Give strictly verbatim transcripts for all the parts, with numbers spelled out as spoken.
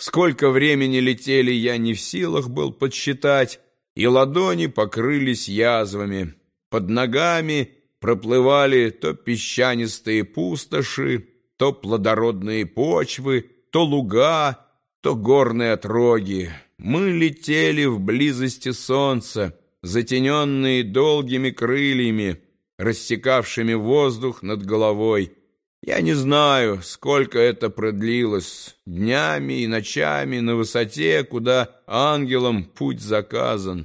Сколько времени летели, я не в силах был подсчитать, и ладони покрылись язвами. Под ногами проплывали то песчанистые пустоши, то плодородные почвы, то луга, то горные отроги. Мы летели в близости солнца, затененные долгими крыльями, рассекавшими воздух над головой. Я не знаю, сколько это продлилось, днями и ночами на высоте, куда ангелам путь заказан.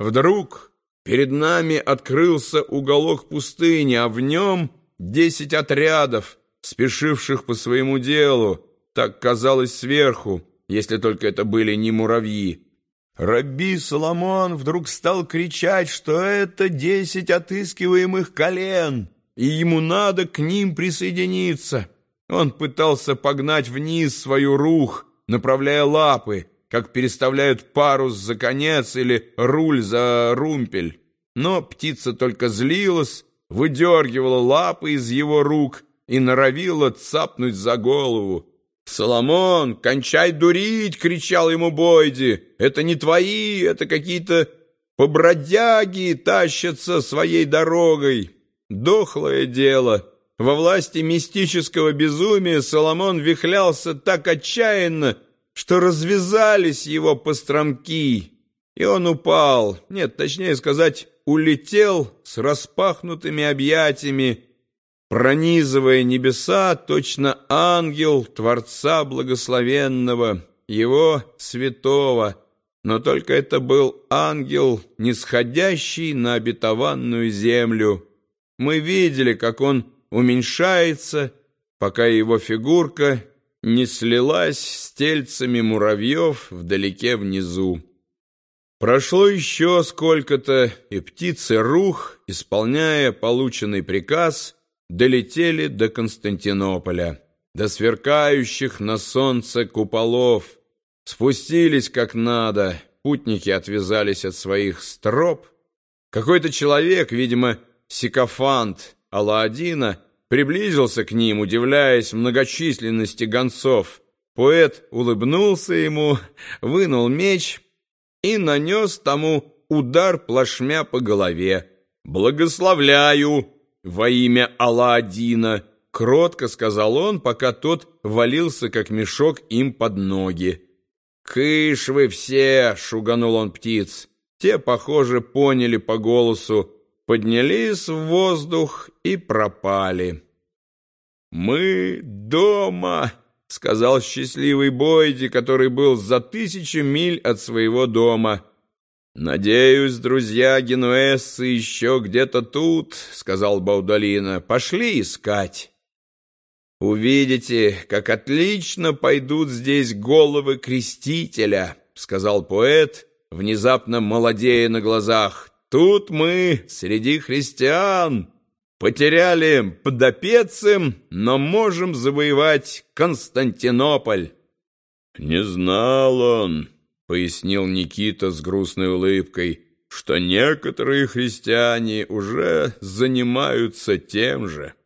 Вдруг перед нами открылся уголок пустыни, а в нем десять отрядов, спешивших по своему делу, так казалось сверху, если только это были не муравьи. Рабби Соломон вдруг стал кричать, что это десять отыскиваемых колен, и ему надо к ним присоединиться. Он пытался погнать вниз свою рух, направляя лапы, как переставляют парус за конец или руль за румпель. Но птица только злилась, выдергивала лапы из его рук и норовила цапнуть за голову. «Соломон, кончай дурить!» — кричал ему Бойди. «Это не твои, это какие-то побродяги тащатся своей дорогой». Дохлое дело. Во власти мистического безумия Соломон вихлялся так отчаянно, что развязались его постромки, и он упал, нет, точнее сказать, улетел с распахнутыми объятиями, пронизывая небеса, точно ангел Творца Благословенного, его святого, но только это был ангел, нисходящий на обетованную землю. Мы видели, как он уменьшается, пока его фигурка не слилась с тельцами муравьев вдалеке внизу. Прошло еще сколько-то, и птицы Рух, исполняя полученный приказ, долетели до Константинополя, до сверкающих на солнце куполов, спустились как надо, путники отвязались от своих строп. Какой-то человек, видимо, сикофант Аладдина, приблизился к ним, удивляясь многочисленности гонцов. Поэт улыбнулся ему, вынул меч и нанес тому удар плашмя по голове. «Благословляю во имя Аладдина!» — кротко сказал он, пока тот валился, как мешок, им под ноги. «Кыш вы все!» — шуганул он птиц. Те, похоже, поняли по голосу, поднялись в воздух и пропали. «Мы дома!» — сказал счастливый Бойди, который был за тысячу миль от своего дома. «Надеюсь, друзья генуэзцы еще где-то тут», — сказал Баудолино. «Пошли искать. Увидите, как отлично пойдут здесь головы крестителя», — сказал поэт, внезапно молодея на глазах. «Тут мы, среди христиан, потеряли подопецем, но можем завоевать Константинополь». «Не знал он», — пояснил Никита с грустной улыбкой, «что некоторые христиане уже занимаются тем же».